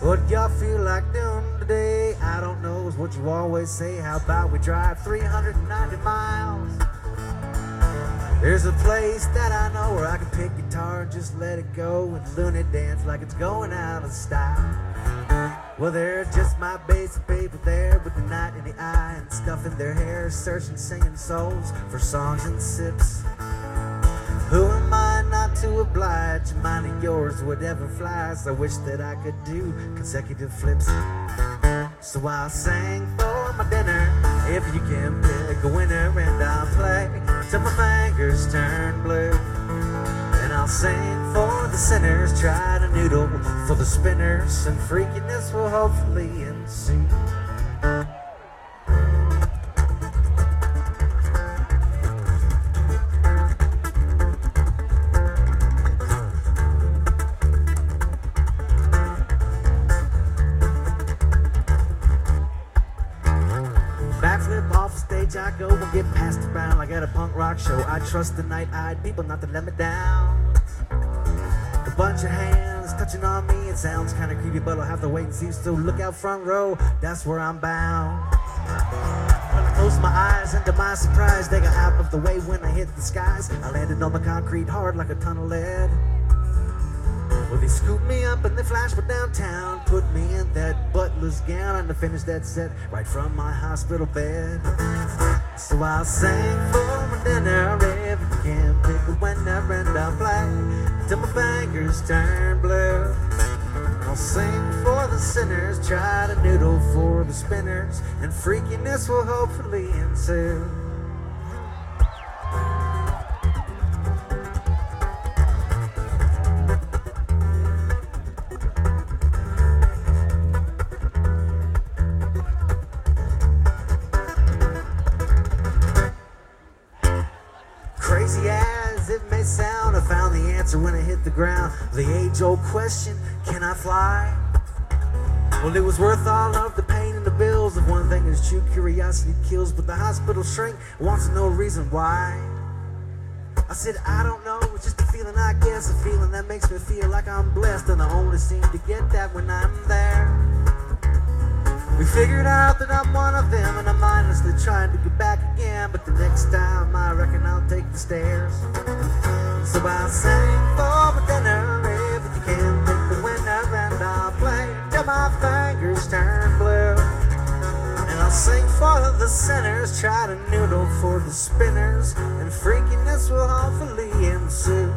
What y'all feel like doing today? I don't know, is what you always say. How about we drive 390 miles? There's a place that I know where I can pick guitar and just let it go and loony dance like it's going out of style. Well, they're just my basic people there with the night in the eye and stuff in their hair, searching, singing souls for songs and sips. Who am I not to oblige? Mine and yours, whatever flies. I wish that I could do consecutive flips. So I'll sing for my dinner if you can pick a winner, and I'll play till my fingers turn blue. And I'll sing for the sinners, try to noodle for the spinners, and freakiness will hopefully ensue. Backflip off stage I go and get passed around like at a punk rock show. I trust the night-eyed people not to let me down. A bunch of hands touching on me, it sounds kinda creepy, but I'll have to wait and see. So look out front row, that's where I'm bound. When I close my eyes, and to my surprise, they got out of the way when I hit the skies. I landed on the concrete hard like a ton of lead. Well, they scooped me up and they flashed me downtown, put me in that butler's gown, and I finished that set right from my hospital bed. So I'll sing for my dinner if you can pick a winner, and I'll play till my fingers turn blue. I'll sing for the sinners, try to noodle for the spinners, and freakiness will hopefully ensue. Crazy as it may sound, I found the answer when I hit the ground. The age-old question, can I fly? Well, it was worth all of the pain and the bills. If one thing is true, curiosity kills, but the hospital shrink wants to know a reason why. I said, I don't know, it's just a feeling, I guess, a feeling that makes me feel like I'm blessed, and I only seem to get that when I'm there. We figured out that I'm one of them, and I'm mindlessly trying to get back again, but the next time I reckon I'll take the stairs. So I'll sing for my dinner if you can pick the winner, and I'll play till my fingers turn blue. And I'll sing for the sinners, try to noodle for the spinners, and freakiness will hopefully ensue.